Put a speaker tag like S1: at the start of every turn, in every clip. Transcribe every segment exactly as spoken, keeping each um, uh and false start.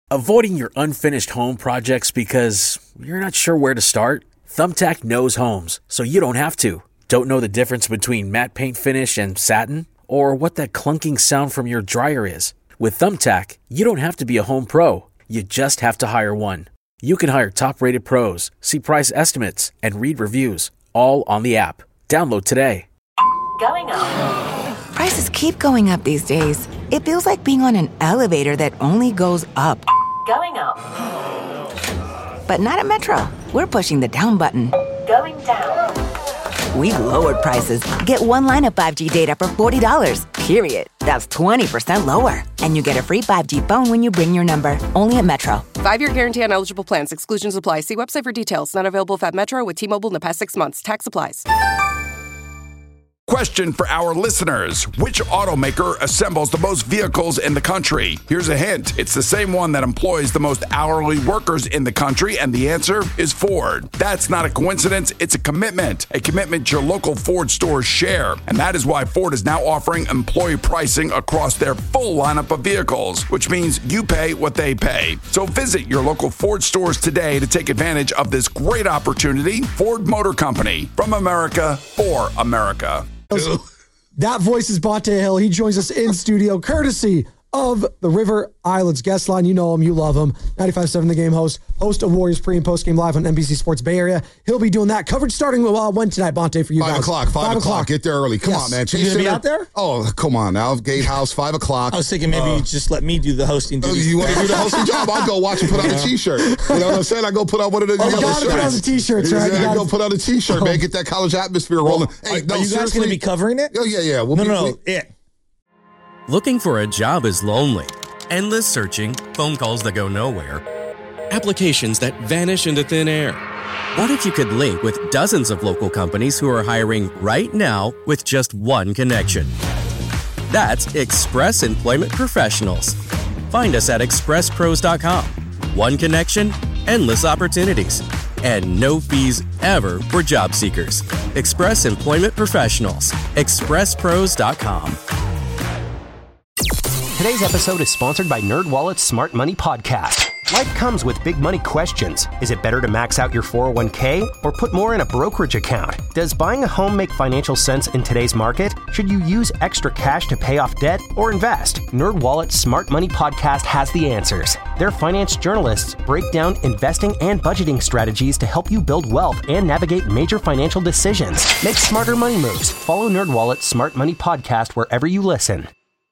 S1: Avoiding your unfinished home projects because you're not sure where to start? Thumbtack knows homes, so you don't have to. Don't know the difference between matte paint finish and satin? Or what that clunking sound from your dryer is? With Thumbtack, you don't have to be a home pro. You just have to hire one. You can hire top-rated pros, see price estimates, and read reviews, all on the app. Download today.
S2: Going up.
S3: Prices keep going up these days. It feels like being on an elevator that only goes up.
S2: Going up.
S3: But not at Metro. We're pushing the down button.
S2: Going down.
S3: We've lowered prices. Get one line of five G data for forty dollars, period. That's twenty percent lower. And you get a free five G phone when you bring your number. Only at Metro.
S4: Five-year guarantee on eligible plans. Exclusions apply. See website for details. Not available if at Metro with T-Mobile in the past six months. Tax applies.
S5: Question for our listeners. Which automaker assembles the most vehicles in the country? Here's a hint. It's the same one that employs the most hourly workers in the country, and the answer is Ford. That's not a coincidence. It's a commitment. A commitment your local Ford stores share. And that is why Ford is now offering employee pricing across their full lineup of vehicles, which means you pay what they pay. So visit your local Ford stores today to take advantage of this great opportunity. Ford Motor Company. From America, for America.
S6: That voice is Bonte Hill. He joins us in studio, courtesy of the River Islands guest line. You know him, you love him. ninety-five point seven The Game host, host of Warriors pre and post game live on N B C Sports Bay Area. He'll be doing that coverage starting uh, when tonight, Bonte, for you
S7: five
S6: guys?
S7: O'clock, five, five o'clock. o'clock. Get there early. Come yes. on, man.
S6: Are you going to be out there?
S7: Oh, come on now. Gatehouse, five o'clock.
S8: I was thinking maybe uh, you just let me do the hosting.
S7: Oh, you want to do the hosting job? I'll go watch and put on a T-shirt. You know what I'm saying? I go put on one of the
S6: oh, you got to put on the T-shirts, right?
S7: Yeah, I go put on a T-shirt, oh. man. Get that college atmosphere rolling.
S8: Well, hey, are, no, are you guys going to be covering it?
S7: Oh, yeah, yeah. We'll
S8: no,
S7: be,
S8: no, no.
S7: We,
S8: yeah.
S9: Looking for a job is lonely. Endless searching, phone calls that go nowhere, applications that vanish into thin air. What if you could link with dozens of local companies who are hiring right now with just one connection? That's Express Employment Professionals. Find us at express pros dot com. One connection, endless opportunities, and no fees ever for job seekers. Express Employment Professionals. express pros dot com.
S10: Today's episode is sponsored by NerdWallet's Smart Money Podcast. Life comes with big money questions. Is it better to max out your four oh one k or put more in a brokerage account? Does buying a home make financial sense in today's market? Should you use extra cash to pay off debt or invest? NerdWallet's Smart Money Podcast has the answers. Their finance journalists break down investing and budgeting strategies to help you build wealth and navigate major financial decisions. Make smarter money moves. Follow NerdWallet's Smart Money Podcast wherever you listen.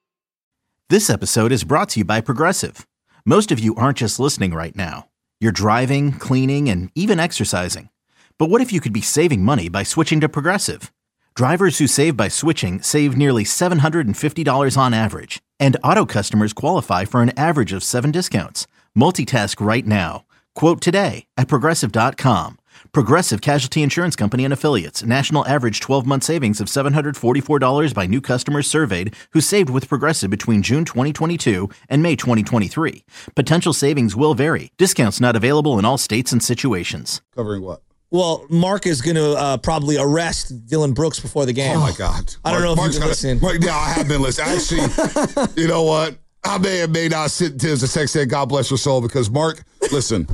S11: This episode is brought to you by Progressive. Most of you aren't just listening right now. You're driving, cleaning, and even exercising. But what if you could be saving money by switching to Progressive? Drivers who save by switching save nearly seven hundred fifty dollars on average. And auto customers qualify for an average of seven discounts. Multitask right now. Quote today at progressive dot com. Progressive Casualty Insurance Company and Affiliates. National average twelve-month savings of seven hundred forty-four dollars by new customers surveyed who saved with Progressive between June twenty twenty-two and May twenty twenty-three. Potential savings will vary. Discounts not available in all states and situations.
S7: Covering what?
S8: Well, Mark is going to uh, probably arrest Dylan Brooks before the game.
S7: Oh, my God.
S8: I don't
S7: Mark,
S8: know if
S7: Mark's
S8: you've been listening.
S7: Mark, yeah, I have been listening. Actually, you know what? I may or may not sit to the sex said, God bless your soul, because Mark, listen,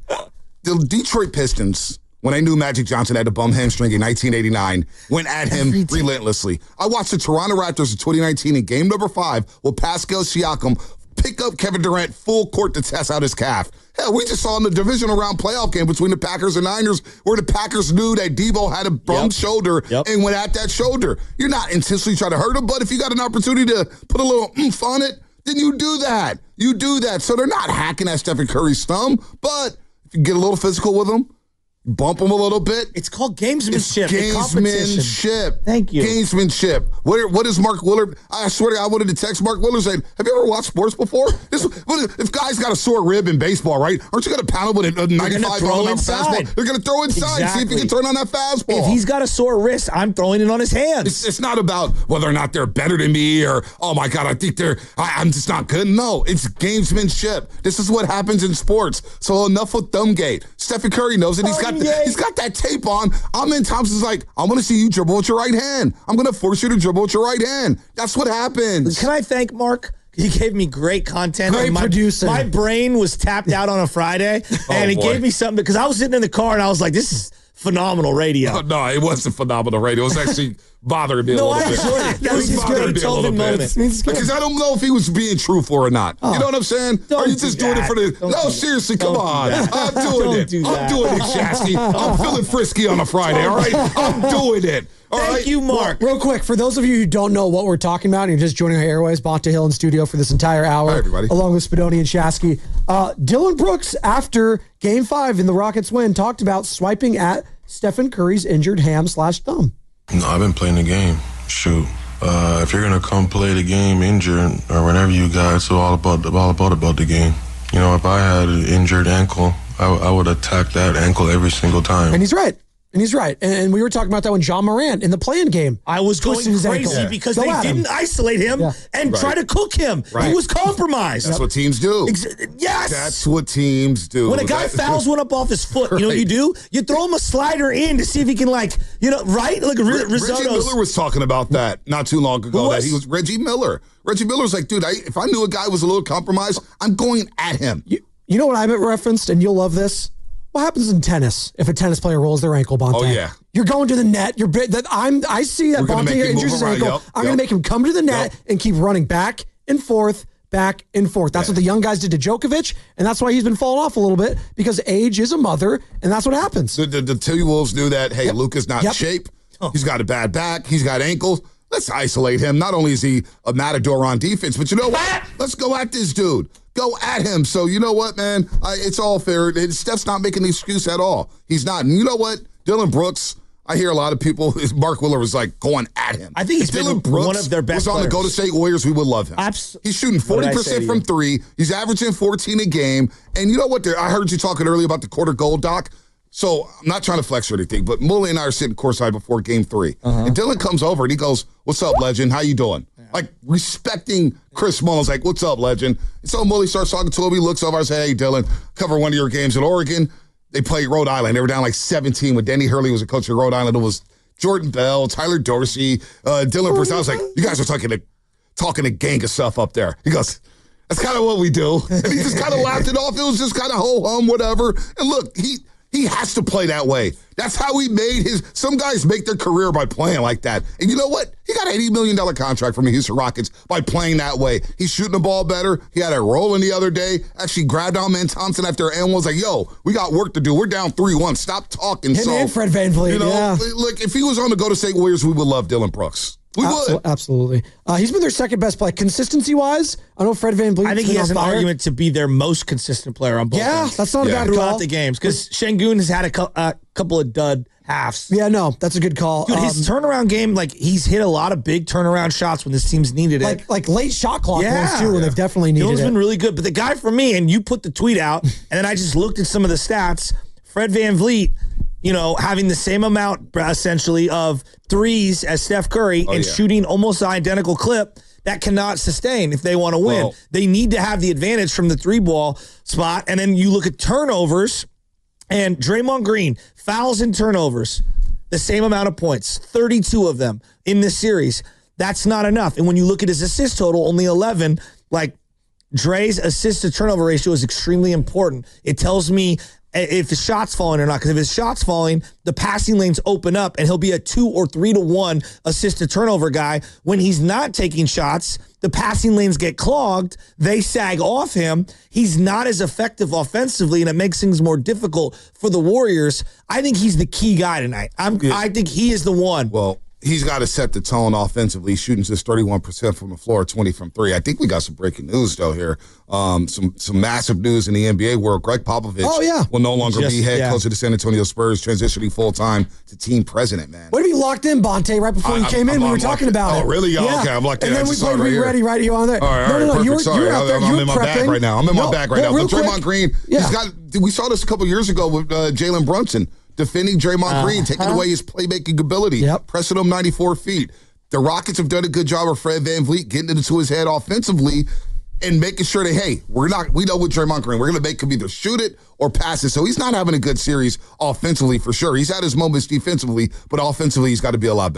S7: the Detroit Pistons, when they knew Magic Johnson had a bum hamstring in nineteen eighty-nine, went at him relentlessly. I watched the Toronto Raptors in twenty nineteen in game number five with Pascal Siakam pick up Kevin Durant full court to test out his calf. Hell, we just saw in the divisional round playoff game between the Packers and Niners where the Packers knew that Debo had a bum yep. shoulder yep. and went at that shoulder. You're not intentionally trying to hurt him, but if you got an opportunity to put a little oomph on it, then you do that. You do that. So they're not hacking at Stephen Curry's thumb, but if you get a little physical with them, bump them a little bit.
S8: It's called gamesmanship.
S7: It's gamesmanship.
S8: Thank you.
S7: Gamesmanship. What, what is Mark Willard? I swear to God, I wanted to text Mark Willard saying, have you ever watched sports before? This, if guys got a sore rib in baseball, right? Aren't you going to pound him with a ninety-five mile an hour fastball? They're going to throw inside. Exactly. See if he can turn on that fastball.
S8: If he's got a sore wrist, I'm throwing it on his hands.
S7: It's, it's not about whether or not they're better than me or, oh my God, I think they're, I, I'm just not good. No, it's gamesmanship. This is what happens in sports. So enough with Thumbgate. Stephen Curry knows it. He's got the, he's got that tape on. Amen Thompson's like, I want to see you dribble with your right hand. I'm going to force you to dribble with your right hand. That's what happens.
S8: Can I thank Mark? He gave me great content.
S6: Great
S8: my,
S6: producer.
S8: My brain was tapped out on a Friday, and
S7: oh,
S8: he
S7: boy.
S8: gave me something because I was sitting in the car and I was like, "This is phenomenal radio."
S7: Oh, no, it wasn't phenomenal radio. It was actually bothering me a
S8: No,
S7: little
S8: I
S7: bit.
S8: enjoyed it. That was
S7: It
S8: his
S7: bothered me a little
S8: Beethoven
S7: bit.
S8: moment.
S7: Because I don't know if he was being truthful or not.
S6: Oh.
S7: You know what I'm saying?
S8: Don't
S7: Are you
S8: do
S7: just doing
S8: that.
S7: it for the...
S8: Don't
S7: no,
S8: do
S7: seriously,
S8: that.
S7: come
S8: Don't do
S7: on.
S8: that.
S7: I'm doing
S8: Don't
S7: it.
S8: do
S7: I'm
S8: that.
S7: doing it, Shasky. I'm feeling frisky on a Friday, all right? I'm doing it. All
S8: Thank
S7: right?
S8: you, Mark.
S6: Real quick, for those of you who don't know what we're talking about, and you're just joining our airways, Bonta Hill in studio for this entire hour,
S7: Hi, everybody.
S6: along with Spadoni and Shasky. Uh, Dylan Brooks, after Game Five in the Rockets win, talked about swiping at Stephen Curry's injured ham slash thumb.
S12: No, I've been playing the game. Shoot, uh, if you're gonna come play the game injured or whenever you got, it's all about all about about the game. You know, if I had an injured ankle, I, w- I would attack that ankle every single time.
S6: And he's right. And he's right. And, and we were talking about that when John Morant in the play-in game.
S8: I was going
S6: twisted his
S8: crazy
S6: ankle.
S8: because
S6: Go
S8: they
S6: at him.
S8: didn't isolate him
S6: Yeah.
S8: and
S7: Right.
S8: try to cook him.
S7: Right.
S8: He was compromised.
S7: That's what teams do.
S8: Ex- yes.
S7: That's what teams do.
S8: When a guy
S7: That-
S8: fouls one up off his foot, you know what you do? You throw him a slider in to see if he can, like, you know, right? Like
S7: Re- Reggie
S8: Risotto's.
S7: Miller was talking about that not too long ago.
S8: Who
S7: That
S8: was?
S7: he was Reggie Miller. Reggie Miller's like, dude, I, if I knew a guy was a little compromised, I'm going at him.
S6: You, you know what I referenced, and you'll love this? What happens in tennis if a tennis player rolls their ankle, Bonta?
S7: Oh, yeah.
S6: You're going to the net. You're bit that I'm. I see that
S7: We're gonna
S6: Bonta
S7: make him
S6: injures
S7: move
S6: his
S7: around.
S6: ankle.
S7: Yep,
S6: I'm
S7: yep.
S6: going to make him come to the net
S7: Yep.
S6: and keep running back and forth, back and forth. That's
S7: Yeah.
S6: what the young guys did to Djokovic, and that's why he's been falling off a little bit because age is a mother, and that's what happens.
S7: The, the, the T-Wolves knew that, hey,
S6: Yep.
S7: Luka's not
S6: Yep.
S7: in shape. He's got a bad back. He's got ankles. Let's isolate him. Not only is he a matador on defense, but you know what? Let's go at this dude. Go at him. So you know what, man? I, it's all fair. It, Steph's not making the excuse at all. He's not. And you know what? Dylan Brooks, I hear a lot of people, Mark Willer was like going at him.
S8: I think he's
S7: if
S8: been
S7: Dylan Brooks
S8: one of their best
S7: was on the
S8: players.
S7: Golden State Warriors, we would love him.
S8: Abs-
S7: He's shooting
S8: What did I
S7: forty
S8: say to
S7: percent from
S8: you?
S7: three. He's averaging fourteen a game. And you know what? I heard you talking earlier about the quarter gold, Doc. So I'm not trying to flex or anything, but Mully and I are sitting courtside before game three.
S8: Uh-huh.
S7: And Dylan comes over and he goes, "What's up, legend? How you doing?" Like respecting Chris Mullins, like, "What's up, legend?" And so Mully starts talking to him. He looks over and says, "Hey, Dylan, cover one of your games in Oregon." They played Rhode Island. They were down like seventeen when Danny Hurley was a coach at Rhode Island. It was Jordan Bell, Tyler Dorsey, uh, Dylan Brooks. I was like, "You guys are talking to talking a gang of stuff up there." He goes, "That's kind of what we do." And he just kind of laughed it off. It was just kind of ho-hum, whatever. And look, he he has to play that way. That's how he made his. Some guys make their career by playing like that. And you know what? He got an eighty million dollars contract from the Houston Rockets by playing that way. He's shooting the ball better. He had a rolling the other day. Actually grabbed on Man Thompson after and was like, "Yo, we got work to do. We're down three one. Stop talking."
S6: Him
S7: so,
S6: and Fred VanVleet,
S7: you know,
S6: yeah.
S7: look, if he was on the Golden State Warriors, we would love Dylan Brooks. We
S6: Absol-
S7: would.
S6: Absolutely. Uh, he's been their second best player. Consistency wise, I know Fred VanVleet.
S8: I think he has an argument to be their most consistent player on both
S6: Yeah,
S8: ends.
S6: that's not a
S7: Yeah.
S6: bad
S8: throughout
S6: call.
S8: the games because Şengün has had a cou- uh, couple of dud halves.
S6: Yeah, no, that's a good call.
S8: Dude, his
S6: Um,
S8: turnaround game, like he's hit a lot of big turnaround shots when this team's needed it.
S6: like like late shot clock
S8: Yeah.
S6: ones too, when they've definitely needed
S8: Dylan's
S6: it.
S8: been really good, but the guy for me, and you put the tweet out, and then I just looked at some of the stats. Fred VanVleet, you know, having the same amount essentially of threes as Steph Curry
S7: Oh,
S8: and
S7: yeah.
S8: shooting almost an identical clip. That cannot sustain if they want to win.
S7: Well-
S8: they need to have the advantage from the three ball spot. And then you look at turnovers, and Draymond Green, fouls and turnovers, the same amount of points, thirty-two of them in this series. That's not enough. And when you look at his assist total, only eleven, like Dre's assist to turnover ratio is extremely important. It tells me if his shot's falling or not, because if his shot's falling, the passing lanes open up and he'll be a two or three to one assist to turnover guy. When he's not taking shots, the passing lanes get clogged. They sag off him. He's not as effective offensively, and it makes things more difficult for the Warriors. I think he's the key guy tonight. I'm, I think he is the one.
S7: Well, he's got to set the tone offensively. Shooting just thirty-one percent from the floor, twenty from three. I think we got some breaking news, though, here. Um, some some massive news in the N B A world. Greg Popovich
S6: Oh, yeah.
S7: will no longer
S8: Just-
S7: be head
S8: yeah.
S7: coach of the San Antonio Spurs, transitioning full-time to team president, man.
S6: What if you locked in, Bonte, right before
S7: I-
S6: you
S7: I'm-
S6: came in?
S7: I'm
S6: we were
S7: on
S6: talking
S7: lock-
S6: about
S7: oh,
S6: it.
S7: really? Oh, okay, I'm locked in.
S6: And
S7: I
S6: then we
S7: just saw
S6: played
S7: it right
S6: Be
S7: here.
S6: Ready right here on there.
S7: All right, all
S6: no,
S7: right,
S6: no, no.
S7: perfect.
S6: You were,
S7: Sorry,
S6: you were out there.
S7: I'm,
S6: you
S7: I'm
S6: were
S7: in my
S6: prepping.
S7: bag right now. I'm in my
S6: No,
S7: bag right
S6: well,
S7: now.
S6: real
S7: But Draymond
S6: quick-
S7: Green,
S6: Yeah.
S7: he's got. We saw this a couple years ago with uh, Jalen Brunson defending Draymond Green, taking away his playmaking ability,
S6: Yep.
S7: pressing him ninety-four feet. The Rockets have done a good job of Fred VanVleet getting into his head offensively and making sure that, hey, we're not, we know with Draymond Green, we're going to make him either shoot it or pass it. So he's not having a good series offensively for sure. He's had his moments defensively, but offensively, he's got to be a lot better.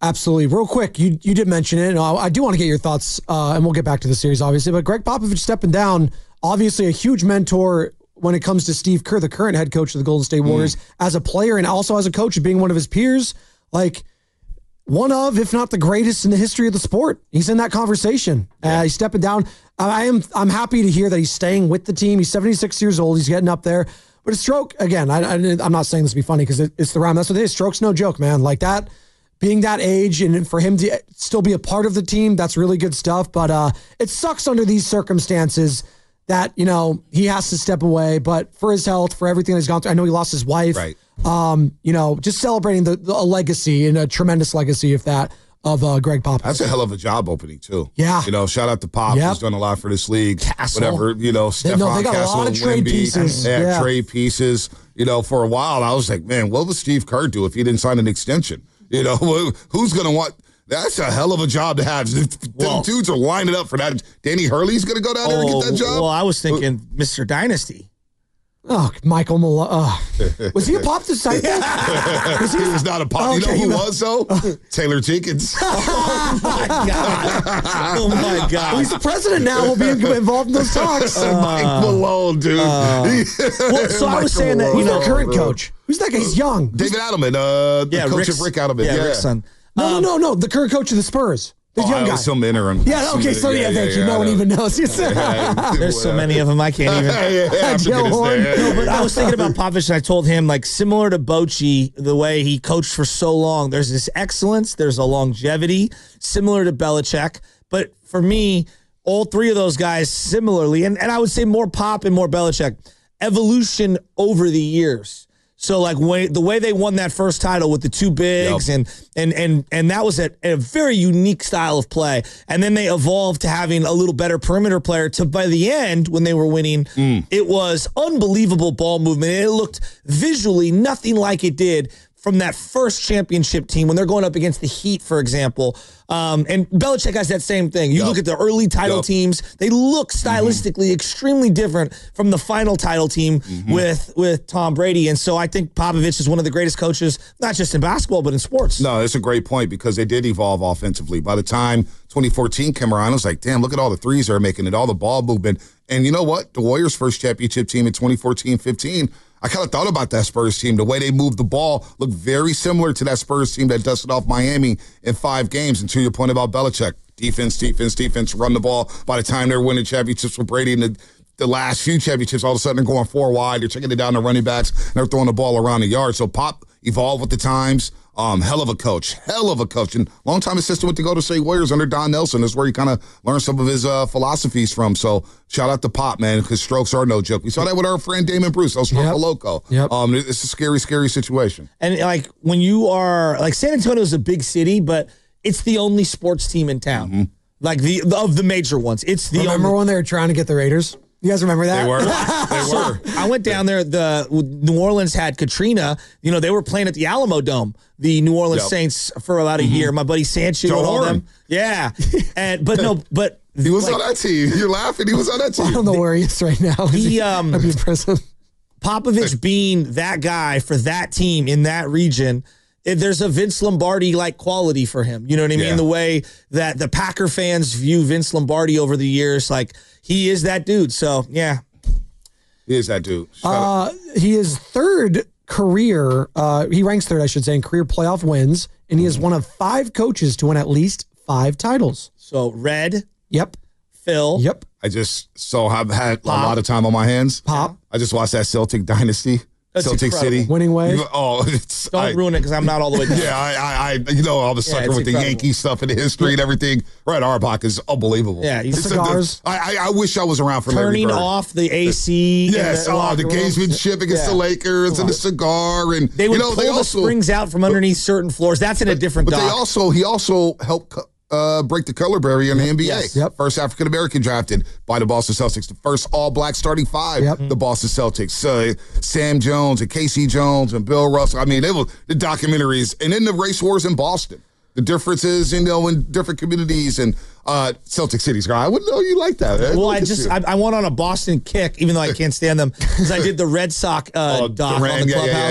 S6: Absolutely. Real quick, you you did mention it, and I, I do want to get your thoughts, uh, and we'll get back to the series, obviously, but Greg Popovich stepping down, obviously a huge mentor when it comes to Steve Kerr, the current head coach of the Golden State Warriors, mm. as a player and also as a coach, being one of his peers, like one of, if not the greatest in the history of the sport. He's in that conversation. Yeah. Uh, he's stepping down. I am I'm happy to hear that he's staying with the team. He's seventy-six years old. He's getting up there. But a stroke, again, I, I, I'm not saying this to be funny because it, it's the rhyme. That's what it is. Stroke's no joke, man. Like that, being that age and for him to still be a part of the team, that's really good stuff. But uh, it sucks under these circumstances that, you know, he has to step away. But for his health, for everything he's gone through, I know he lost his wife.
S7: Right.
S6: Um, you know, just celebrating the, the a legacy and a tremendous legacy, if that, of uh, Greg Popovich.
S7: That's a hell of a job opening, too.
S6: Yeah.
S7: You know, shout out to Pop,
S6: yep.
S7: who's done a lot for this league.
S6: Castle.
S7: Whatever, you know, Stephon
S6: no, they got
S7: Castle,
S6: a lot of trade
S7: Wemby,
S6: pieces.
S7: Yeah,
S6: yeah,
S7: trade pieces. You know, for a while, I was like, man, what would Steve Kerr do if he didn't sign an extension? You know, who's going to want... That's a hell of a job to have. Them dudes are lining up for that. Danny Hurley's going to go down there
S8: oh,
S7: and get that job?
S8: Well, I was thinking Mister Dynasty.
S6: Oh, Michael Malone. Oh. Was he a Pop disciple?
S7: was he? He was not a Pop. Okay, you know who was, though? Taylor Jenkins.
S8: Oh, my God. Oh, my God.
S6: Well, he's the president now. We'll be involved in those talks.
S7: Uh, Mike Malone, dude. Uh,
S8: well, so I was saying that, you know,
S6: the current coach. Who's that guy? He's young.
S7: David Adelman, uh, the
S8: yeah,
S7: coach
S8: Rick's,
S7: of Rick Adelman.
S8: Yeah,
S7: yeah.
S8: Rick's son.
S6: No,
S8: Um,
S6: no, no, no. The current coach of the Spurs. The
S7: oh,
S6: young
S7: I
S6: guy.
S7: was some interim.
S6: Yeah, okay, so yeah,
S7: yeah
S6: thank
S7: yeah,
S6: you.
S7: Yeah,
S6: no one even knows.
S7: yeah,
S8: There's so many of them, I can't even.
S7: yeah, yeah,
S6: Joe Horn.
S7: yeah,
S8: No, but I was thinking about Popovich, and I told him, like, similar to Bochy, the way he coached for so long, there's this excellence, there's a longevity, similar to Belichick. But for me, all three of those guys similarly, and, and I would say more Pop and more Belichick, evolution over the years. So, like, when, the way they won that first title with the two bigs, yep. and and and and that was a, a very unique style of play. And then they evolved to having a little better perimeter player. To by the end, when they were winning, mm. it was unbelievable ball movement. It looked visually nothing like it did from that first championship team when they're going up against the Heat, for example. Um, and Belichick has that same thing. You yep. look at the early title yep. teams; they look stylistically mm-hmm. extremely different from the final title team mm-hmm. with with Tom Brady. And so I think Popovich is one of the greatest coaches, not just in basketball but in sports.
S7: No, it's a great point because they did evolve offensively. By the time twenty fourteen came around, I was like, damn, look at all the threes they're making and all the ball movement. And you know what? The Warriors' first championship team in twenty fourteen fifteen, I kind of thought about that Spurs team. The way they moved the ball looked very similar to that Spurs team that dusted off Miami in five games. And to your point about Belichick, defense, defense, defense, run the ball. By the time they're winning championships with Brady and the, the last few championships, all of a sudden they're going four wide. They're taking it down to running backs, and they're throwing the ball around the yard. So Pop evolved with the times. Um, hell of a coach, hell of a coach. And longtime assistant with the Golden State Warriors under Don Nelson. That's where he kind of learned some of his uh, philosophies from. So shout out to Pop, man, because strokes are no joke. We saw that with our friend Damon Bruce, El Stroke
S6: yep.
S7: Loco.
S6: Yep.
S7: Um, it's a scary, scary situation.
S8: And, like, when you are, like, San Antonio is a big city, but it's the only sports team in town. Mm-hmm. Like, the, the of the major ones. It's the
S6: Remember
S8: only-
S6: when they were trying to get the Raiders? You guys remember that?
S7: They were. They were.
S8: I went down there. The New Orleans had Katrina. You know, they were playing at the Alamo Dome, the New Orleans yep. Saints, for about a mm-hmm. year. My buddy Sancho
S7: Joe
S8: and all
S7: Horn.
S8: them. Yeah. And but no, but
S7: he was
S8: like,
S7: on that team. You're laughing. He was on that team.
S6: I don't know where he is right now.
S8: He um
S6: might be in prison.
S8: Popovich being that guy for that team in that region. There's a Vince Lombardi-like quality for him. You know what I mean?
S7: Yeah.
S8: The way that the Packer fans view Vince Lombardi over the years, like, he is that dude. So, yeah.
S7: He is that dude.
S6: Uh, he is third career, uh, he ranks third, I should say, in career playoff wins, and he is one of five coaches to win at least five titles.
S8: So, Red.
S6: Yep.
S8: Phil.
S6: Yep.
S7: I just, so I've had
S8: Pop.
S7: a lot of time on my hands.
S6: Pop.
S7: I just watched that Celtic Dynasty.
S8: That's
S7: Celtic
S8: incredible.
S7: City.
S6: Winning ways.
S7: Oh, it's,
S8: Don't
S7: I,
S8: ruin it because I'm not all the way down.
S7: Yeah, I, I, I, you know, I'm a sucker
S8: it's
S7: with
S8: incredible.
S7: the Yankee stuff and the history and everything. Red Auerbach is unbelievable.
S8: Yeah, he's
S7: It's a-
S6: cigars.
S7: I, I, I wish I was around for Larry
S8: Turning
S7: Bird.
S8: off the A C.
S7: Yes,
S8: in the,
S7: oh,
S8: locker
S7: the
S8: room.
S7: gamesmanship against
S8: Yeah.
S7: the Lakers and the cigar and
S8: They would
S7: you know,
S8: pull
S7: they
S8: the
S7: also,
S8: springs out from underneath certain floors. That's in a different
S7: But
S8: dock.
S7: they also he also helped uh, break the color barrier in the N B A.
S8: Yes.
S6: Yep.
S7: First African American drafted by the Boston Celtics. The first all black starting five.
S6: Yep.
S7: The Boston Celtics. Uh, Sam Jones and Casey Jones and Bill Russell. I mean, they were the documentaries and then the race wars in Boston. The differences, you know, in different communities and uh, Celtic cities. I wouldn't know you like that. Man.
S8: Well,
S7: Look
S8: I
S7: at
S8: just
S7: you.
S8: I, I went on a Boston kick, even though I can't stand them, because I did the Red Sox uh,
S7: Oh,
S8: doc
S7: Duran,
S8: on the
S7: yeah, yeah,
S8: clubhouse.
S7: yeah, yeah.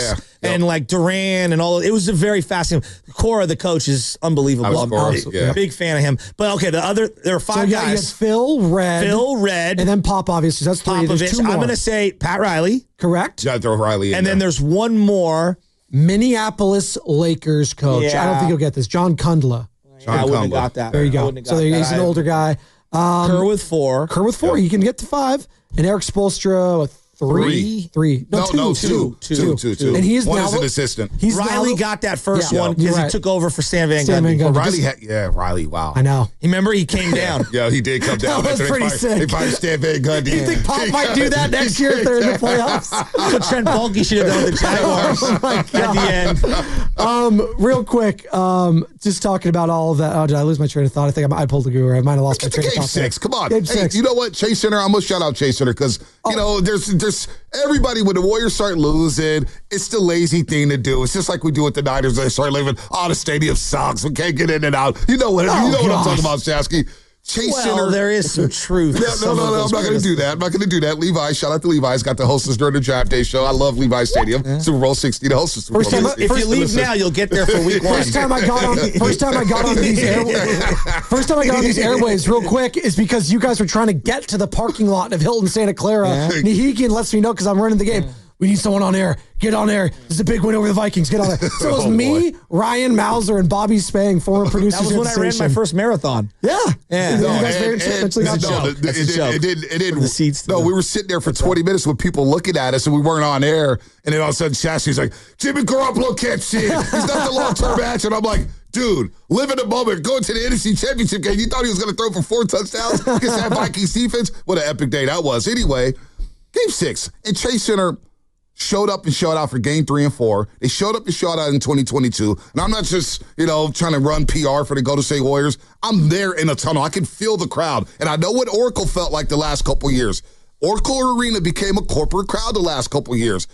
S8: and like Duran and all. It was a very fascinating. Cora, the coach, is unbelievable.
S7: I was Cora,
S8: I'm
S7: yeah.
S8: a big fan of him. But okay, the other there are five
S6: so, yeah,
S8: guys.
S6: You had Phil, Red,
S8: Phil, Red,
S6: and then Pop. Obviously, that's three. There's
S8: Popovich.
S6: two more.
S8: I'm going to say Pat Riley.
S6: Correct.
S7: Yeah, throw Riley in
S8: And
S7: there.
S8: then there's one more.
S6: Minneapolis Lakers coach.
S8: Yeah.
S6: I don't think you'll get this. John Kundla.
S7: John
S8: I wouldn't have
S7: Cumberland.
S8: got that.
S6: There you
S8: I
S6: go.
S8: wouldn't have
S6: So
S8: got
S6: there,
S8: that.
S6: he's an
S8: I-
S6: older guy. Um,
S8: Kerr with four.
S6: Kerr with four. You can get to five. And Eric Spoelstra with three. Three.
S7: No,
S6: two,
S7: no,
S6: two,
S7: two.
S6: two.
S7: Two, two, two.
S6: And he's
S7: One
S6: now
S7: is an assistant.
S6: He's
S8: Riley
S6: now,
S8: got that first
S6: Yeah.
S8: one
S6: Yeah.
S8: because
S6: You're
S8: he
S6: right.
S8: took over for Stan Van
S6: Stan Van
S8: Gundy.
S6: Gundy.
S7: But Riley
S6: Just-
S7: had, yeah, Riley, wow.
S6: I know.
S8: You remember he came down.
S7: Yeah, he did come down.
S6: That was
S7: after they
S6: pretty
S7: fired-
S6: sick.
S7: They fired Stan Van Gundy.
S6: You think Pop might do that next year if they're in the playoffs?
S8: That's what Trent Baalke should have done with the Jaguars
S6: Oh my
S8: at the end.
S6: Um, real quick, um, just talking about all of that. Oh, did I lose my train of thought? I think I, might- I pulled the guru. I might have lost my
S7: Get to
S6: train of
S7: game
S6: thought.
S7: six.
S6: there.
S7: Come on.
S6: Game
S7: Hey,
S6: six.
S7: you know what? Chase Center, I'm going to shout out Chase Center because, you know, there's there's everybody, when the Warriors start losing, it's the lazy thing to do. It's just like we do with the Niners. They start living, oh, the stadium sucks. We can't get in and out. You know what,
S6: Oh,
S7: you know what I'm
S6: gosh.
S7: talking about, Shasky. Chase
S8: Well,
S7: Center.
S8: there is some truth. to
S7: No,
S8: some
S7: no,
S8: of
S7: no, no. I'm
S8: those
S7: not going to do that. I'm not going to do that. Levi, shout out to Levi. He's got the hostess during the draft day show. I love Levi Stadium. Super Bowl sixty, the hostess. Super
S6: First
S7: Bowl
S6: time-
S7: sixty.
S8: If you
S6: First-
S8: leave
S7: listen.
S8: now, you'll get there for week one.
S6: First time I got on. First time I got on these airways. First time I got on these airways, real quick, is because you guys were trying to get to the parking lot of Hilton Santa Clara. Nahikian lets me know because I'm running the game. We need someone on air. Get on air. This is a big win over the Vikings. Get on there. So it was
S7: Oh,
S6: me, Ryan Mauser, and Bobby Spang, former producers.
S8: That was
S6: here
S8: when
S6: at
S8: I
S6: the
S8: ran my
S6: station.
S8: first marathon.
S6: Yeah.
S8: Yeah.
S6: And
S7: No,
S6: you guys
S7: and-
S6: very
S7: and-
S6: eventually got
S7: no,
S6: shot.
S7: the-
S8: That's
S7: it
S8: a
S7: did-
S8: joke.
S7: it did- it did-
S8: From the seats to
S7: No,
S8: the-
S7: we were sitting there for twenty minutes with people looking at us, and we weren't on air. And then all of a sudden, Shasty's like, Jimmy Garoppolo can't see it. He's not the long-term match. And I'm like, dude, live in the moment. Going to the N F C Championship game. You thought he was going to throw for four touchdowns against that Vikings defense? What an epic day that was. Anyway, game six. And Chase Center showed up and showed out for game three and four. They showed up and showed out in twenty twenty-two. And I'm not just, you know, trying to run P R for the Golden State Warriors. I'm there in a tunnel. I can feel the crowd. And I know what Oracle felt like the last couple of years. Oracle Arena became a corporate crowd the last couple of years.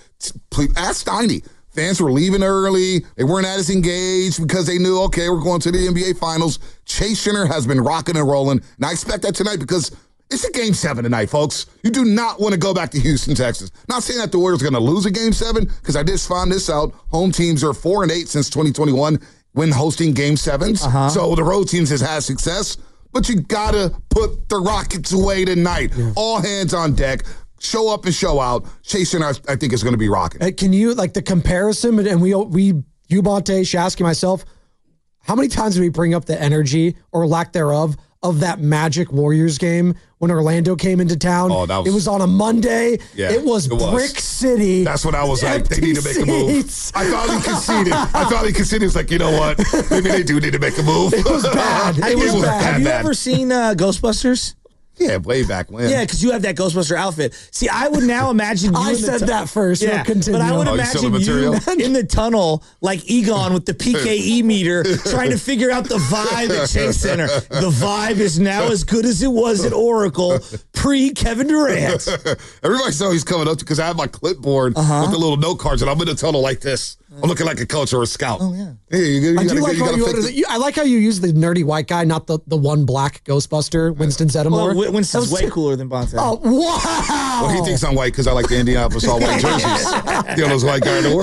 S7: Ask Steiny. Fans were leaving early. They weren't as engaged because they knew, okay, we're going to the N B A Finals. Chase Center has been rocking and rolling. And I expect that tonight because it's a game seven tonight, folks. You do not want to go back to Houston, Texas. Not saying that the Warriors are going to lose a game seven, because I just found this out. Home teams are four and eight since twenty twenty-one when hosting game sevens.
S8: Uh-huh.
S7: So the road teams has had success. But you got to put the Rockets away tonight. Yeah. All hands on deck. Show up and show out. Chase Center, I, I think, is going to be rocking.
S6: Uh, Can you, like, the comparison, and we, we you, Bonte, Shasky, myself, how many times did we bring up the energy or lack thereof of that Magic Warriors game when Orlando came into town?
S7: Oh, that was,
S6: it was on a Monday.
S7: Yeah,
S6: it was
S7: it was.
S6: Brick City.
S7: That's what I was like. They need to make a move.
S6: Seats.
S7: I thought he conceded. I thought he conceded. He was like, you know what? Maybe they do need to make a move.
S6: It was bad. It,
S8: It
S6: was
S8: was
S6: bad.
S8: Have you
S7: bad.
S8: ever seen uh, Ghostbusters?
S7: Yeah, way back when.
S8: Yeah, because you have that Ghostbuster outfit. See, I would now imagine you
S6: I
S8: in the
S6: said
S8: tu-
S6: that first.
S8: Yeah,
S6: We'll continue.
S8: but I would
S7: Oh, you saw the
S8: imagine you
S7: material?
S8: in the tunnel like Egon with the P K E meter trying to figure out the vibe at Chase Center. The vibe is now as good as it was at Oracle pre-Kevin Durant.
S7: Everybody saw he's coming up because I have my clipboard
S8: Uh-huh.
S7: with the little note cards, and I'm in the tunnel like this. I'm looking like a coach or a scout.
S8: Oh, yeah.
S7: Hey, you, you
S6: I
S7: gotta,
S6: do like
S7: you
S6: how
S7: gotta
S6: you,
S7: fix
S6: ordered
S7: it.
S6: it. You- I like how you use the nerdy white guy, not the, the one black Ghostbuster, Winston Zeddemore.
S8: Well, Winston's
S6: That was-
S8: way cooler than Bonte.
S6: Oh, wow.
S7: Well, he thinks I'm white because I like the Indianapolis all-white jerseys. The oldest white guy in the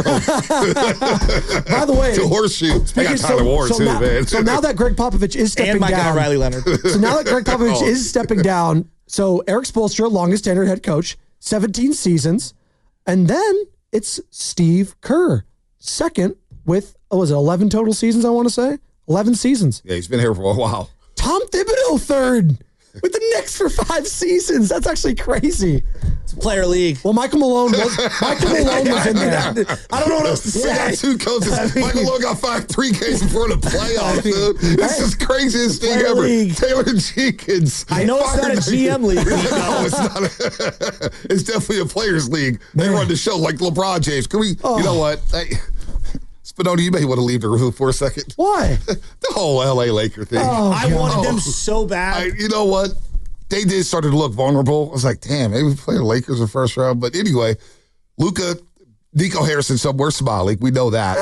S7: world.
S6: By the way,
S7: the horseshoe. I
S6: speaking-
S7: got Tyler
S6: so-
S7: Ward,
S6: so
S7: too,
S6: now,
S7: man.
S6: So now that Greg Popovich is stepping
S8: and my
S6: down.
S8: guy Riley Leonard.
S6: So now that Greg Popovich
S7: Oh.
S6: is stepping down, so Eric Spoelstra, longest tenured head coach, seventeen seasons. And then it's Steve Kerr, second with, oh, was it eleven total seasons, I want to say? eleven seasons.
S7: Yeah, he's been here for a while.
S6: Tom Thibodeau, third with the Knicks for five seasons. That's actually crazy.
S8: It's a player league.
S6: Well, Michael Malone was Michael Malone was in there.
S8: I don't know what else to
S7: We
S8: say.
S7: got two coaches. Michael Lowe got five three games before the playoffs, dude. This is the craziest thing
S8: Player
S7: ever.
S8: league.
S7: Taylor Jenkins.
S8: I know it's not a G M league.
S7: No, it's not. A, it's definitely a players league. They run the show like LeBron James. Can we?
S6: Oh.
S7: You know what? Hey, Spinoni, you may want to leave the room for a second.
S6: Why?
S7: The whole L A Laker thing.
S6: Oh,
S8: I
S6: God.
S8: wanted them
S7: Oh.
S8: so bad.
S7: I, you know what? They did start to look vulnerable. I was like, damn, maybe we play the Lakers in first round. But anyway, Luka, Nico Harrison somewhere smiling. We know that.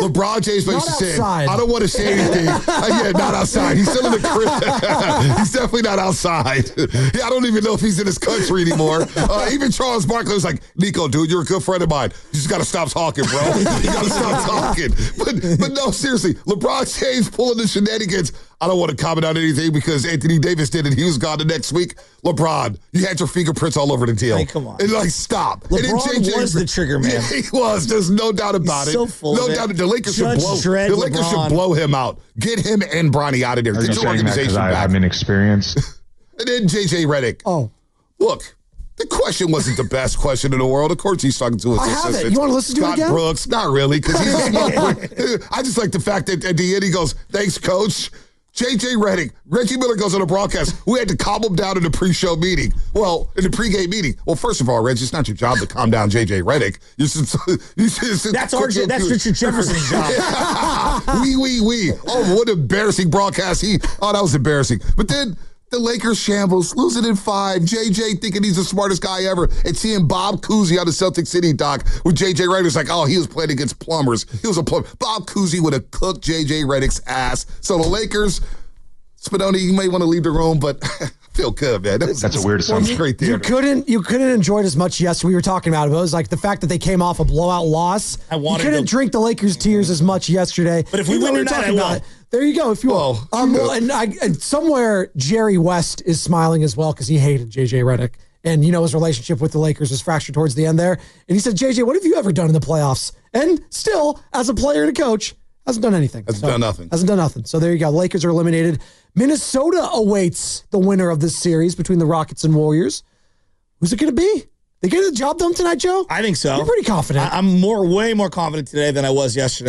S7: LeBron James
S6: Not
S7: basically said,
S6: outside.
S7: I don't want to say anything. uh, yeah, not outside. He's still in the crib. He's definitely not outside. Yeah, I don't even know if he's in his country anymore. Uh, even Charles Barkley was like, Nico, dude, you're a good friend of mine. You just got to stop talking, bro. You got to stop talking. But, but no, seriously, LeBron James pulling the shenanigans. I don't want to comment on anything because Anthony Davis did it. He was gone the next week. LeBron, you had your fingerprints all over the deal.
S8: Hey, come on.
S7: And like, stop.
S8: LeBron
S7: and then J J
S8: was the trigger man.
S7: Yeah, he was. There's no doubt about
S8: He's
S7: it.
S8: so full
S7: no
S8: of it.
S7: doubt. The Lakers
S8: Judge
S7: should blow.
S8: Dredd
S7: The Lakers
S8: LeBron.
S7: should blow him out. Get him and Bronny out of there.
S13: Are
S7: Get
S13: you
S7: your
S13: saying that
S7: organization
S13: because
S7: back.
S13: I'm inexperienced?
S7: And then J J Redick.
S6: Oh,
S7: Look. The question wasn't the best question in the world. Of course, he's talking to his
S6: I have
S7: assistant.
S6: it. You want to listen to
S7: Scott
S6: it again?
S7: Brooks. Not really, because he's a smart I just like the fact that at the end he goes, thanks, coach. J J Redick, Reggie Miller goes on the broadcast. We had to calm him down in the pre-show meeting. Well, in the pre-game meeting. Well, first of all, Reggie, it's not your job to calm down J J Redick. You should, you should,
S8: That's R J. That's Richard Jefferson's job.
S7: Wee, wee, wee. Oh, what embarrassing broadcast. He. Oh, that was embarrassing. But then the Lakers shambles, losing in five. J J thinking he's the smartest guy ever. And seeing Bob Cousy on the Celtic City doc with J J Redick's like, oh, he was playing against plumbers. He was a plumber. Bob Cousy would have cooked J J Redick's ass. So the Lakers, Spadoni, you may want to leave the room, but I feel good, man. That was,
S13: That's a weird
S7: that was
S13: assumption.
S7: great
S6: You
S7: theater.
S6: couldn't you couldn't enjoy it as much yesterday. We were talking about it. But it was like the fact that they came off a blowout loss.
S8: I wanted
S6: you couldn't
S8: to-
S6: drink the Lakers' tears as much yesterday.
S8: But if we
S6: Even though
S8: win
S6: were
S8: tonight,
S6: talking
S8: I
S6: about
S8: will.
S6: it. There you go. If you will.
S7: Well,
S6: Um,
S7: you
S6: well,
S7: know.
S6: and, I, and somewhere Jerry West is smiling as well because he hated J J Redick. And, you know, his relationship with the Lakers was fractured towards the end there. And he said, J J, what have you ever done in the playoffs? And still, as a player and a coach, hasn't done anything.
S7: Hasn't done nothing.
S6: Hasn't done nothing. So there you go. The Lakers are eliminated. Minnesota awaits the winner of this series between the Rockets and Warriors. Who's it going to be? They get the job done tonight, Joe?
S8: I think so.
S6: You're pretty confident.
S8: I, I'm more, way more confident today than I was yesterday.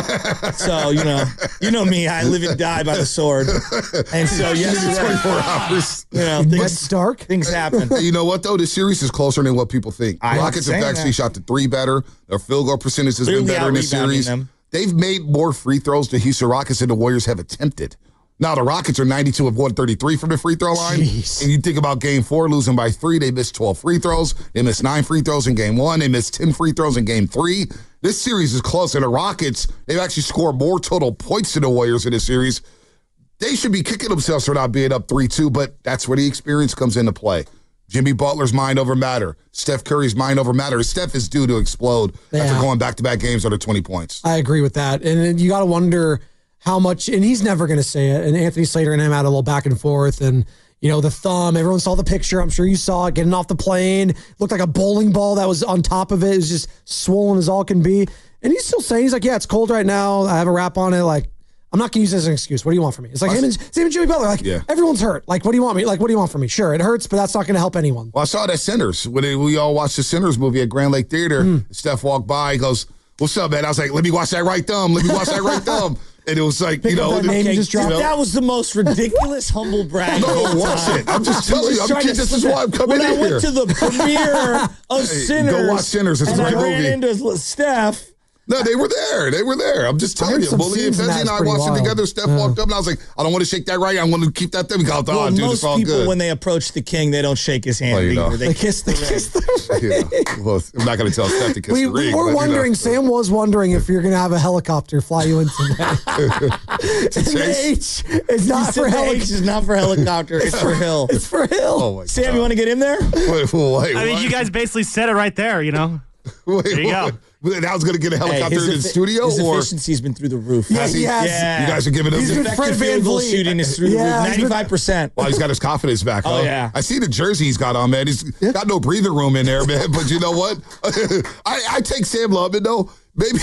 S8: So you know, you know me. I live and die by the sword. And so yesterday,
S7: twenty-four hours.
S8: you know,
S6: Red
S8: things,
S6: Stark?
S8: things happen.
S7: Hey, you know what, though? This series is closer than what people think.
S8: I'm
S7: Rockets have
S8: saying
S7: actually
S8: that.
S7: shot the three better. Their field goal percentage has
S8: Clearly
S7: been better in this
S8: out-rebounding
S7: series.
S8: them.
S7: They've made more free throws than Houston Rockets and the Warriors have attempted. Now, the Rockets are ninety-two of one thirty-three from the free throw line.
S6: Jeez.
S7: And you think about game four, losing by three. They missed twelve free throws. They missed nine free throws in game one. They missed ten free throws in game three. This series is close. And the Rockets, they've actually scored more total points than the Warriors in this series. They should be kicking themselves for not being up three two, but that's where the experience comes into play. Jimmy Butler's mind over matter. Steph Curry's mind over matter. Steph is due to explode
S6: Yeah.
S7: after going back-to-back games under twenty points.
S6: I agree with that. And then you got to wonder how much, and he's never going to say it. And Anthony Slater and him had a little back and forth. And, you know, the thumb, everyone saw the picture. I'm sure you saw it getting off the plane. Looked like a bowling ball that was on top of it. It was just swollen as all can be. And he's still saying, he's like, yeah, it's cold right now. I have a wrap on it. Like, I'm not going to use this as an excuse. What do you want from me? It's like him and, same with Jimmy Butler. Like,
S7: Yeah.
S6: everyone's hurt. Like, what do you want me? Like, what do you want from me? Sure, it hurts, but that's not going to help anyone.
S7: Well, I saw that Sinners. When they, we all watched the Sinners movie at Grand Lake Theater,
S6: Mm.
S7: Steph walked by, he goes, what's up, man? I was like, let me watch that right thumb. Let me watch that right thumb. And it was like,
S6: Pick
S7: you
S6: up
S7: know,
S6: that name you
S8: Okay,
S6: just dropped.
S7: know?
S8: that was the most ridiculous humble brag.
S7: No,
S8: of all
S7: it wasn't.
S8: time.
S7: I'm just telling you. I'm
S8: trying to
S7: kidding. This is
S8: slip
S7: why I'm
S8: that.
S7: coming
S8: when
S7: in
S8: I went
S7: here.
S8: to the premiere of
S7: Hey,
S8: Sinners.
S7: go watch Sinners. It's a
S8: and
S7: great
S8: I ran
S7: movie.
S8: into Steph.
S7: No, they were there. They were there. I'm just
S6: I
S7: telling
S6: heard
S7: you.
S6: some
S7: Bully and
S6: scenes in
S7: Benji
S6: that
S7: and
S6: is
S7: I
S6: pretty
S7: watched
S6: wild.
S7: it together. Steph
S6: Yeah.
S7: walked up and I was like, I don't want to shake that right. I want to keep that thing. He goes, oh,
S8: Well,
S7: dude,
S8: most
S7: it's all
S8: people,
S7: good.
S8: when they approach the king, they don't shake his hand
S7: Well, you know.
S8: either. They,
S6: They kiss the, kiss the
S7: yeah. Well, I'm not going to tell Steph to kiss
S6: We,
S7: the
S6: we
S7: ring.
S6: were
S7: but, you know.
S6: wondering, Sam was wondering if you're going to have a helicopter fly you into that. And the
S7: Chase?
S6: H is not
S8: said
S6: for
S8: the H
S6: helicopter.
S8: is not for helicopter. It's for Hill.
S6: It's for Hill.
S7: Oh, my God.
S8: Sam, you want to get in there?
S7: Wait, wait,
S14: I mean,
S7: what?
S14: you guys basically said it right there, you know?
S7: Wait,
S14: There you
S7: what?
S14: go.
S7: Now I was going to get a
S8: Hey,
S7: helicopter
S8: his
S7: in the
S8: effi-
S7: studio?
S8: His
S7: Or
S8: efficiency's been through the roof.
S6: Yeah, he has.
S8: Yeah.
S7: you guys are giving him
S6: He's
S7: the
S6: been
S8: Effective
S6: Fred
S8: field goal
S6: VanVleet.
S8: shooting is through the
S6: Yeah,
S8: roof.
S6: he's been-
S8: ninety-five percent.
S7: Well, he's got his confidence back,
S8: Oh,
S7: huh?
S8: yeah.
S7: I see the jersey he's got on, man. He's got no breathing room in there, man. But you know what? I, I take Sam Lubman, though. Maybe.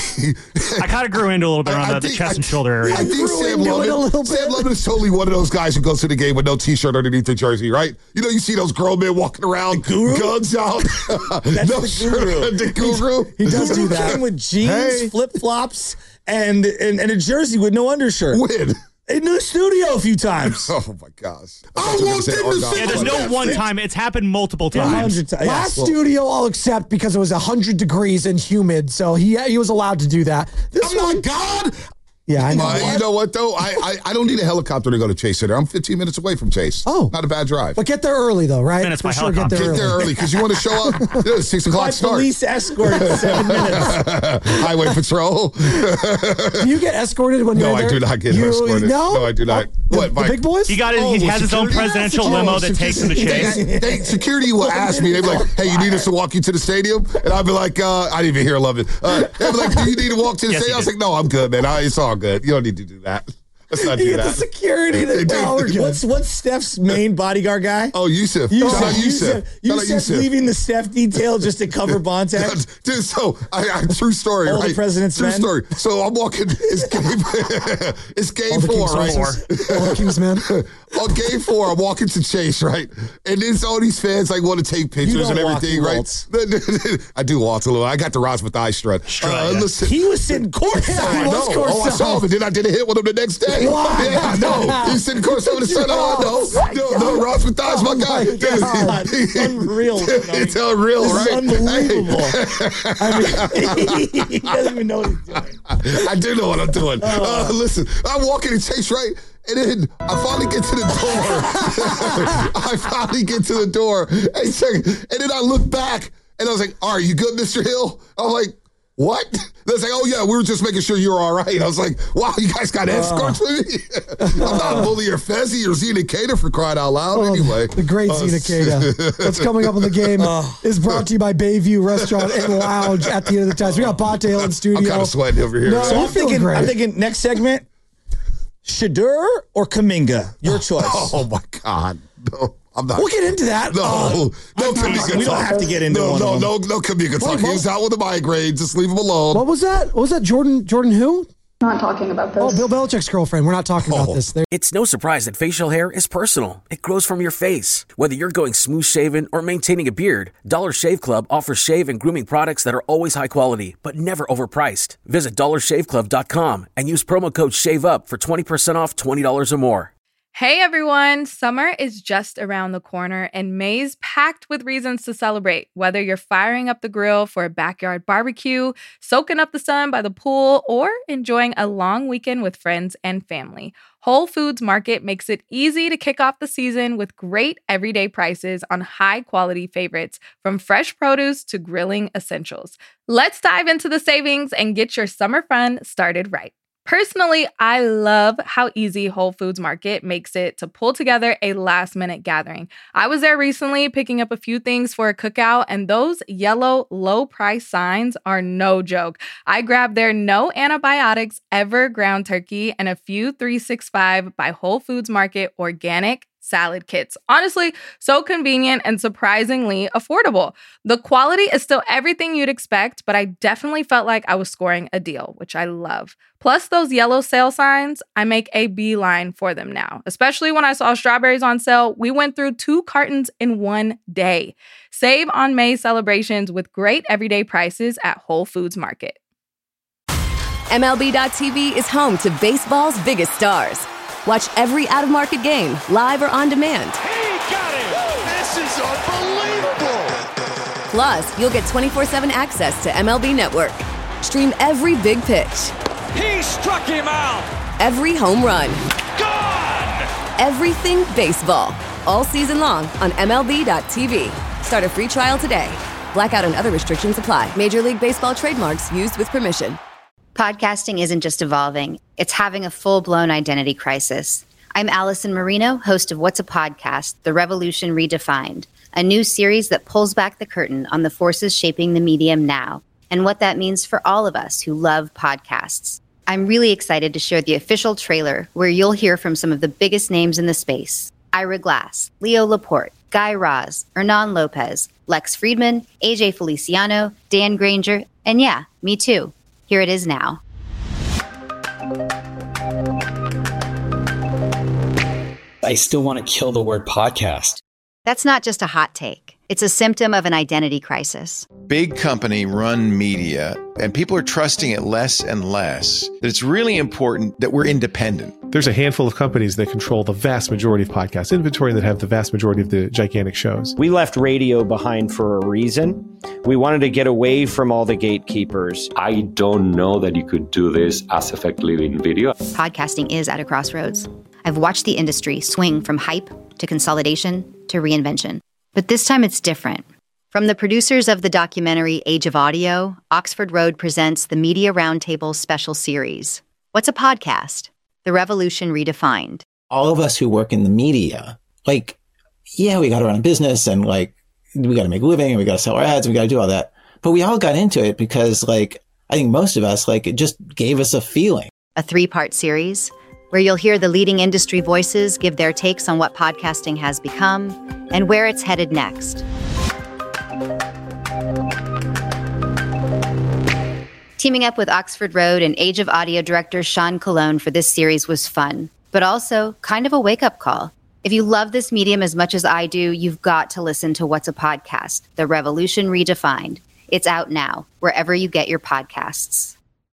S14: I kind of grew into a little bit
S7: I-
S14: on
S7: I
S14: the, the
S7: think-
S14: chest
S7: I-
S14: and shoulder area.
S7: I think
S6: grew
S7: Sam
S6: into it a little
S7: Lubman,
S6: bit.
S7: Sam Lubman is totally one of those guys who goes to the game with no T-shirt underneath the jersey, right? You know, you see those grown men walking around,
S8: guru?
S7: guns out,
S8: That's
S7: no
S8: the
S7: shirt,
S8: guru.
S7: the guru.
S6: He does do
S8: He
S6: that.
S8: came with jeans,
S7: Hey.
S8: flip-flops, and, and and a jersey with no undershirt.
S7: Win.
S8: In the studio a few times.
S7: Oh my gosh!
S6: I
S7: want them to see
S14: Yeah, there's no one time. It's happened multiple
S8: A
S14: times.
S8: hundred times.
S6: Last
S8: Yes.
S6: studio I'll accept because it was one hundred degrees and humid, so he he was allowed to do that. This
S7: I'm
S6: one,
S7: not God.
S6: Yeah, I know.
S7: Uh, you know what, though? I, I I don't need a helicopter to go to Chase Center. I'm fifteen minutes away from Chase.
S6: Oh.
S7: Not a bad drive.
S6: But get there early, though, right?
S14: Minutes
S6: For
S14: by
S6: sure, get
S14: helicopter.
S6: there
S7: Get
S6: early.
S7: there early because you want to show up. Yeah, it's six o'clock
S8: By
S7: start.
S8: police escort in seven minutes.
S7: Highway patrol.
S6: Do you get escorted when
S7: No,
S6: you're
S7: I
S6: there?
S7: do not get
S6: you,
S7: escorted.
S6: No?
S7: No, I do not.
S6: The,
S7: What,
S6: the
S7: Mike?
S6: big boys?
S14: He got it.
S7: Oh,
S14: he
S7: well,
S14: has his own
S7: security?
S14: presidential
S6: Yeah,
S14: limo
S6: security.
S14: that takes him to Chase.
S7: They, they, security will ask me, they'd be like, hey, you need us to walk you to the stadium? And I'd be like, uh, I didn't even hear love it. Uh, they'd be like, do you need to walk to the
S14: Yes,
S7: stadium? I
S14: he
S7: was like, no, I'm good, man. I, it's all good. You don't need to do that. Let's not
S6: You
S7: do
S6: get the
S7: that.
S6: security.
S7: They
S6: The
S7: do.
S6: dollar good.
S8: What's what's Steph's main bodyguard guy?
S7: Oh, Yusuf.
S8: Yusuf.
S7: Shout out Yusuf.
S8: Yusuf.
S7: Shout out
S8: Yusuf's
S7: Yusuf.
S8: leaving the Steph detail just to cover Bontek.
S7: Dude, so I, I true story,
S8: All the
S7: right?
S8: president's
S7: true
S8: men.
S7: story. So I'm walking. It's game. It's game
S6: All the
S7: four,
S6: King's
S7: right?
S6: horses. All the King's men.
S7: On game four, I'm walking to Chase, right? And then all these fans like want to take pictures
S8: don't
S7: and
S8: walk,
S7: everything,
S8: you
S7: right?
S8: waltz.
S7: I do waltz a little. I got the Ross Mathai strut.
S14: Strut,
S7: Uh,
S14: yeah.
S7: listen,
S8: He was sitting courtside.
S7: I know.
S6: was
S7: Oh, I
S6: courtside.
S7: saw him, and then I did a hit with him the next day.
S6: Wow.
S7: Yeah, I know. He's sitting courtside with the sun. Oh, I know. No, no, Ross Mathai's my
S6: Oh,
S7: guy.
S6: my God.
S8: It's unreal.
S7: It's unreal,
S8: This
S7: right?
S8: is unbelievable. I mean, he doesn't even know what he's doing.
S7: I do know what I'm doing. Uh, listen, I'm walking to Chase, right? And then I finally get to the door. I finally get to the door. Hey, second. And then I look back and I was like, all right, you good, Mister Hill? I'm like, what? They're like, oh, yeah, we were just making sure you were all right. I was like, wow, you guys got escorts for me? I'm not a bully or Fezzi or Zena Cater for crying out loud.
S6: Oh,
S7: Anyway.
S6: The great
S7: Uh,
S6: Zena Cada. What's coming up in the game is brought to you by Bayview Restaurant and Lounge at the end of the time. So we got Bonte Hill in studio.
S7: I'm kind of sweating over here.
S6: No,
S8: So
S6: I'm
S8: I'm
S6: feeling
S8: thinking,
S6: great.
S8: I'm thinking next segment, Shadur or Kuminga? Your choice.
S7: Oh, my God. No. I'm not.
S6: We'll get into that.
S7: No,
S6: Uh,
S7: no Kuminga
S8: we don't
S7: talk.
S8: have to get into
S7: no,
S8: one
S7: no,
S8: of them.
S7: no, no Kuminga talk.
S6: Wait,
S7: He
S6: what?
S7: was out with a migraine. Just leave him alone.
S6: What was that? What was that? Jordan, Jordan who?
S13: Not talking about this.
S6: Oh, Bill Belichick's girlfriend. We're not talking about
S7: Oh.
S6: this. There.
S1: It's no surprise that facial hair is personal. It grows from your face. Whether you're going smooth shaven or maintaining a beard, Dollar Shave Club offers shave and grooming products that are always high quality, but never overpriced. Visit dollar shave club dot com and use promo code SHAVEUP for twenty percent off twenty dollars or more.
S15: Hey everyone, summer is just around the corner and May's packed with reasons to celebrate. Whether you're firing up the grill for a backyard barbecue, soaking up the sun by the pool, or enjoying a long weekend with friends and family, Whole Foods Market makes it easy to kick off the season with great everyday prices on high-quality favorites, from fresh produce to grilling essentials. Let's dive into the savings and get your summer fun started right. Personally, I love how easy Whole Foods Market makes it to pull together a last-minute gathering. I was there recently picking up a few things for a cookout, and those yellow low-price signs are no joke. I grabbed their no antibiotics ever ground turkey and a few three sixty-five by Whole Foods Market organic salad kits. Honestly, so convenient and surprisingly affordable. The quality is still everything you'd expect, but I definitely felt like I was scoring a deal, which I love. Plus those yellow sale signs, I make a beeline for them now. Especially when I saw strawberries on sale, we went through two cartons in one day. Save on May celebrations with great everyday prices at Whole Foods Market.
S16: M L B dot T V is home to baseball's biggest stars. Watch every out-of-market game, live or on demand.
S17: He got it! This is unbelievable!
S16: Plus, you'll get twenty-four seven access to M L B Network. Stream every big pitch,
S17: He struck him out!
S16: every home run,
S17: Gone!
S16: everything baseball, all season long on M L B dot T V. Start a free trial today. Blackout and other restrictions apply. Major League Baseball trademarks used with permission.
S18: Podcasting isn't just evolving, it's having a full-blown identity crisis. I'm Allison Marino, host of What's a Podcast? The Revolution Redefined, a new series that pulls back the curtain on the forces shaping the medium now and what that means for all of us who love podcasts. I'm really excited to share the official trailer where you'll hear from some of the biggest names in the space. Ira Glass, Leo Laporte, Guy Raz, Hernan Lopez, Lex Friedman, A J Feliciano, Dan Granger, and yeah, me too. Here it is now.
S19: I still want to kill the word podcast.
S18: That's not just a hot take. It's a symptom of an identity crisis.
S13: Big company run media, and people are trusting it less and less. That it's really important that we're independent.
S19: There's a handful of companies that control the vast majority of podcast inventory and that have the vast majority of the gigantic shows.
S20: We left radio behind for a reason. We wanted to get away from all the gatekeepers.
S21: I don't know that you could do this as effectively in video.
S18: Podcasting is at a crossroads. I've watched the industry swing from hype to consolidation to reinvention. But this time it's different. From the producers of the documentary Age of Audio, Oxford Road presents the Media Roundtable special series. What's a podcast? The Revolution Redefined.
S22: All of us who work in the media, like, yeah, we got to run a business and like, we got to make a living and we got to sell our ads and we got to do all that. But we all got into it because like, I think most of us, like, it just gave us a feeling.
S18: A three-part series where you'll hear the leading industry voices give their takes on what podcasting has become and where it's headed next. Teaming up with Oxford Road and Age of Audio director Sean Colon for this series was fun, but also kind of a wake-up call. If you love this medium as much as I do, you've got to listen to What's a Podcast? The Revolution Redefined. It's out now, wherever you get your podcasts.